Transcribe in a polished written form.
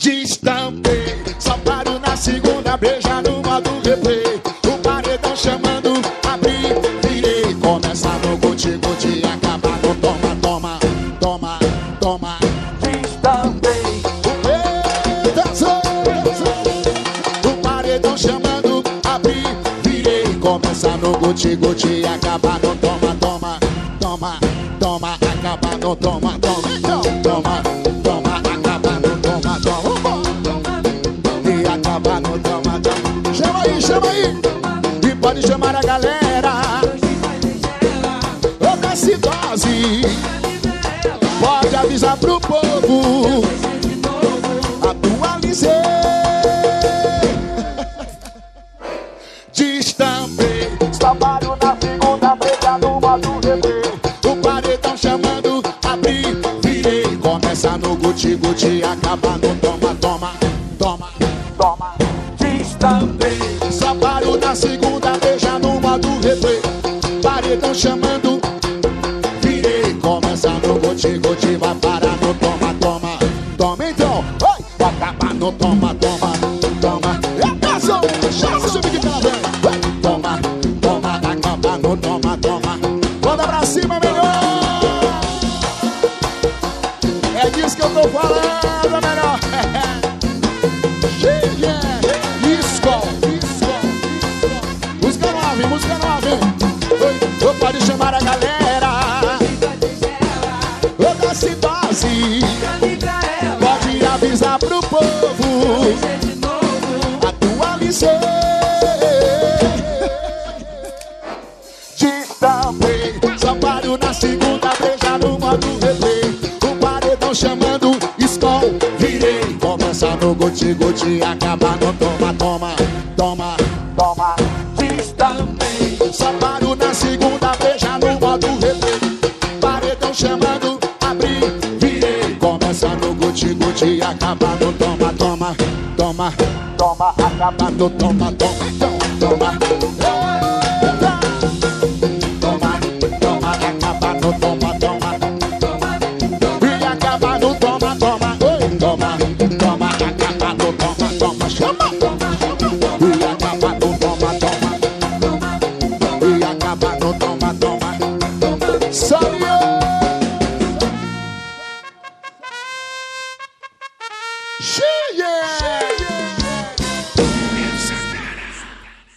Destampei, só paro na segunda, beija no modo replay. O paredão chamando, abri, virei. Começa no guti-guti, acaba no toma, toma, toma, toma. Destampei, o paredão chamando, abri, virei. Começa no guti-guti, acaba no toma, toma, toma, toma. Acaba no toma, toma, então toma, toma. Acaba no toma, toma. E acaba no toma, toma. Chama aí, chama aí. E pode chamar a galera. Ô, desce dose. Pode avisar pro povo. Atualizei. Destampei. Trabalho na segunda, briga no modo replay. O paredão chamando, abri, virei. Começa no guti-guti, acaba no toma, toma, toma, toma. Destampei. Só paro na segunda, beija no modo replay. Paredão chamando, virei. Começa no guti-guti, vai parar no toma, toma, toma. Então, oi, vai acabar no toma, toma, toma. É atenção, chama subir que pela vez. Toma, toma, acaba no toma, toma. Manda pra cima, melhor. É disso que eu tô falando, melhor. Música nova, música nova. Pode chamar a galera. Ô, desce dose. Pode avisar pro povo. Atualizei. Destampei. Só paro na segunda, beija no modo replay. O paredão chamando, escol, virei. Começa no guti-guti, acaba no toma, toma, toma, toma. Destampei. Só paro na segunda, beija no modo replay. Paredão chamando, abri, virei. Começa no guti-guti, acaba no toma, toma, toma, toma. Acaba no toma, toma, toma. Acaba no